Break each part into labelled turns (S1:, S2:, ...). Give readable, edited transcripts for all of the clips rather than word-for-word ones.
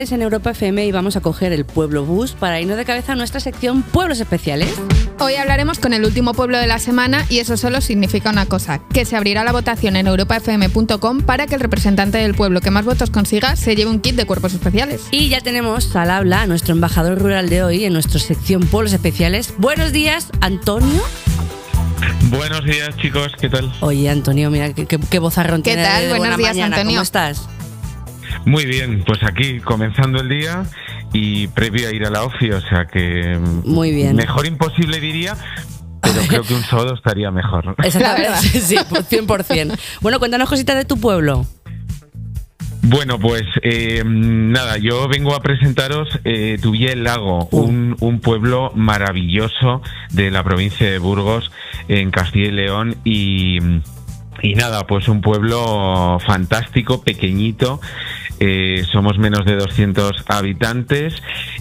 S1: En Europa FM y vamos a coger el Pueblo Bus para irnos de cabeza a nuestra sección Pueblos Especiales.
S2: Hoy hablaremos con el último pueblo de la semana y eso solo significa una cosa, que se abrirá la votación en europafm.com para que el representante del pueblo que más votos consiga se lleve un kit de cuerpos especiales.
S1: Y ya tenemos al habla a nuestro embajador rural de hoy en nuestra sección Pueblos Especiales. Buenos días, Antonio.
S3: Buenos días, chicos, ¿qué tal?
S1: Oye, Antonio, mira qué vozarrón
S2: ¿Qué
S1: tiene.
S2: tal? Buenos días,
S1: mañana.
S2: Antonio.
S1: ¿Cómo estás?
S3: Muy bien, pues aquí comenzando el día y previo a ir a la OFI, o sea que...
S1: Muy bien.
S3: Mejor imposible diría, pero creo que un sábado estaría mejor.
S1: Exactamente, sí, 100%. Bueno, cuéntanos cositas de tu pueblo.
S3: Bueno, pues nada, yo vengo a presentaros Tubilla del Lago, un pueblo maravilloso de la provincia de Burgos, en Castilla y León, y nada, pues un pueblo fantástico, pequeñito. Somos menos de 200 habitantes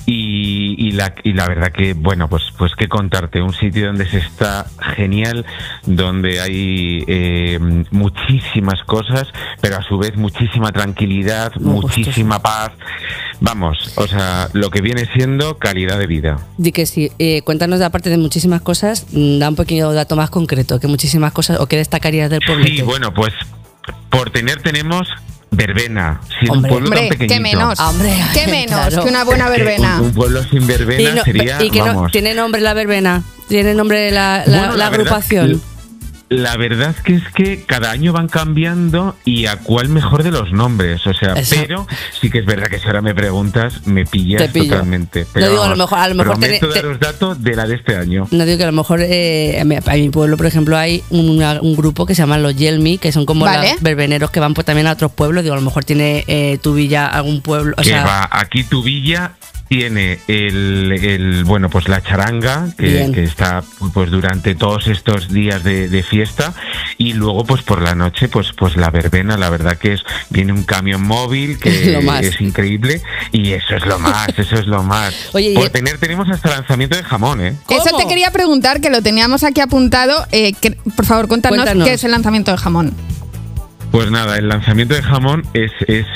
S3: y la verdad que, bueno, pues qué contarte, un sitio donde se está genial, donde hay muchísimas cosas, pero a su vez muchísima tranquilidad, muchísima paz. Vamos, o sea, lo que viene siendo calidad de vida.
S1: Di que sí, cuéntanos, aparte de muchísimas cosas, da un pequeño dato más concreto, que muchísimas cosas, o qué destacarías del pueblo.
S3: Sí, bueno, pues tenemos verbena, si es un
S1: Hombre,
S3: pueblo tan pequeñito.
S2: ¿Qué menos? ¿Qué menos
S1: Claro.
S2: que una buena verbena?
S3: Un pueblo sin verbena sería,
S1: y que
S3: vamos...
S1: no, tiene nombre la verbena, tiene nombre la
S3: Bueno,
S1: agrupación.
S3: La verdad es que cada año van cambiando y a cuál mejor de los nombres, o sea,
S1: Exacto.
S3: Pero sí que es verdad que si ahora me preguntas, me pillas totalmente. Pero
S1: no digo,
S3: vamos,
S1: a lo mejor
S3: prometo daros datos de la de este año.
S1: No digo que a lo mejor a mi pueblo, por ejemplo, hay un grupo que se llama los Yelmi, que son como
S2: Vale.
S1: los verbeneros que van pues también a otros pueblos. Digo, a lo mejor tiene Tubilla algún pueblo. O
S3: Que
S1: sea,
S3: va, aquí Tubilla tiene bueno, pues la charanga, que está pues durante todos estos días de fiesta, y luego pues por la noche pues la verbena. La verdad que viene un camión móvil que es increíble, y eso es lo más.
S1: Oye,
S3: tenemos hasta lanzamiento de jamón, ¿eh?
S1: ¿Cómo?
S2: Eso te quería preguntar, que lo teníamos aquí apuntado. Por favor, cuéntanos qué es el lanzamiento del jamón.
S3: Pues nada, el lanzamiento de jamón es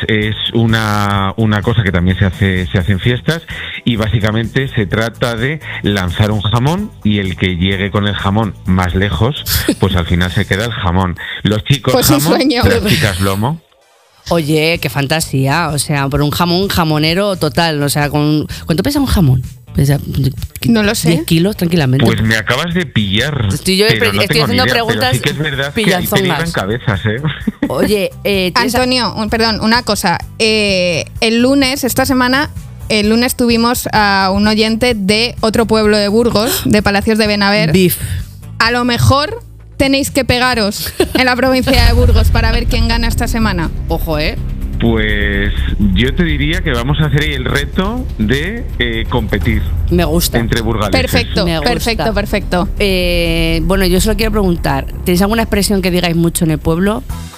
S3: una cosa que también se hace en fiestas, y básicamente se trata de lanzar un jamón, y el que llegue con el jamón más lejos, pues al final se queda el jamón. Los chicos
S2: pues
S3: jamón, las chicas lomo.
S1: Oye, qué fantasía, o sea, por un jamonero total, o sea, ¿cuánto pesa un jamón?
S2: No lo sé.
S1: 10 kilos tranquilamente.
S3: Pues me acabas de pillar.
S1: Estoy
S3: tengo
S1: haciendo
S3: ni idea,
S1: preguntas.
S3: pero sí que es verdad que ahí te libran cabezas, ¿eh?
S1: Oye,
S2: Antonio, perdón, una cosa. El lunes, esta semana, tuvimos a un oyente de otro pueblo de Burgos, de Palacios de Benaver.
S1: Beef.
S2: A lo mejor tenéis que pegaros en la provincia de Burgos para ver quién gana esta semana.
S1: Ojo,
S3: Pues yo te diría que vamos a hacer ahí el reto de competir.
S1: Me gusta.
S3: Entre burgaleses.
S2: Perfecto,
S1: Me gusta.
S2: perfecto.
S1: Bueno, yo solo quiero preguntar, ¿tenéis alguna expresión que digáis mucho en el pueblo?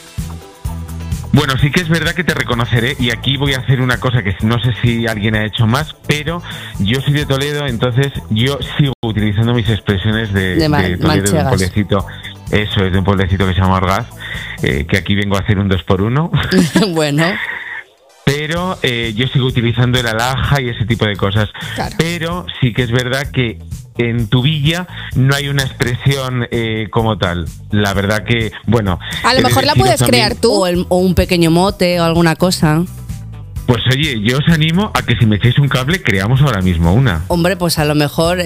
S3: Bueno, sí que es verdad que te reconoceré, y aquí voy a hacer una cosa que no sé si alguien ha hecho más, pero yo soy de Toledo, entonces yo sigo utilizando mis expresiones de Toledo, de un pueblecito. Eso es, de un pueblecito que se llama Orgaz, que aquí vengo a hacer un 2x1.
S1: Bueno.
S3: Pero yo sigo utilizando el alhaja y ese tipo de cosas.
S2: Claro.
S3: Pero sí que es verdad que en Tubilla no hay una expresión como tal. La verdad que, bueno...
S2: A lo mejor la puedes crear tú.
S1: O un pequeño mote o alguna cosa.
S3: Pues oye, yo os animo a que si me echáis un cable, creamos ahora mismo una.
S1: Hombre, pues a lo mejor...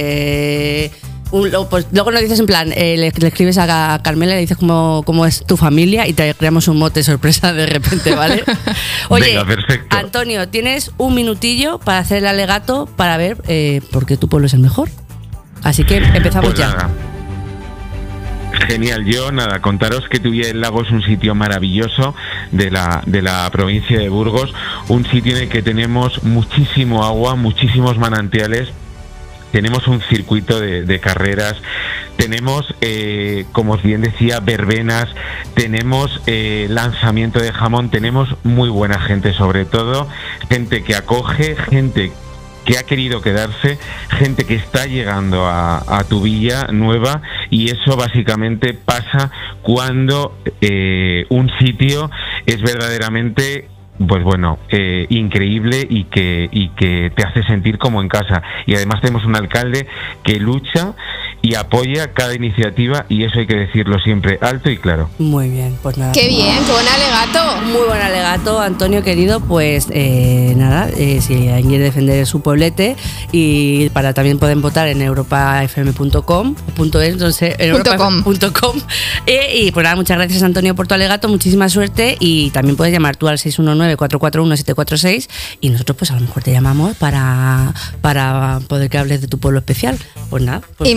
S1: pues luego nos dices en plan, le escribes a Carmela, le dices cómo es tu familia y te creamos un mote sorpresa de repente, ¿vale? Oye,
S3: venga, perfecto.
S1: Antonio, tienes un minutillo para hacer el alegato para ver por qué tu pueblo es el mejor. Así que empezamos
S3: pues
S1: ya.
S3: Nada. Genial, contaros que Tubilla del Lago es un sitio maravilloso de la provincia de Burgos, un sitio en el que tenemos muchísimo agua, muchísimos manantiales. Tenemos un circuito de carreras, tenemos, como os bien decía, verbenas, tenemos lanzamiento de jamón, tenemos muy buena gente, sobre todo gente que acoge, gente que ha querido quedarse, gente que está llegando a Tubilla nueva, y eso básicamente pasa cuando un sitio es verdaderamente pues bueno, increíble y que te hace sentir como en casa. Y además tenemos un alcalde que lucha y apoya cada iniciativa, y eso hay que decirlo siempre alto y claro.
S1: Muy bien, pues nada.
S2: ¡Qué bien! ¡Qué buen alegato!
S1: Muy buen alegato, Antonio querido. Pues nada, si alguien quiere defender su pueblete, y también pueden votar en europafm.com, entonces europafm.com. Y pues nada, muchas gracias, Antonio, por tu alegato, muchísima suerte, y también puedes llamar tú al 619-441-746, y nosotros pues a lo mejor te llamamos para poder que hables de tu pueblo especial. Pues nada. Pues,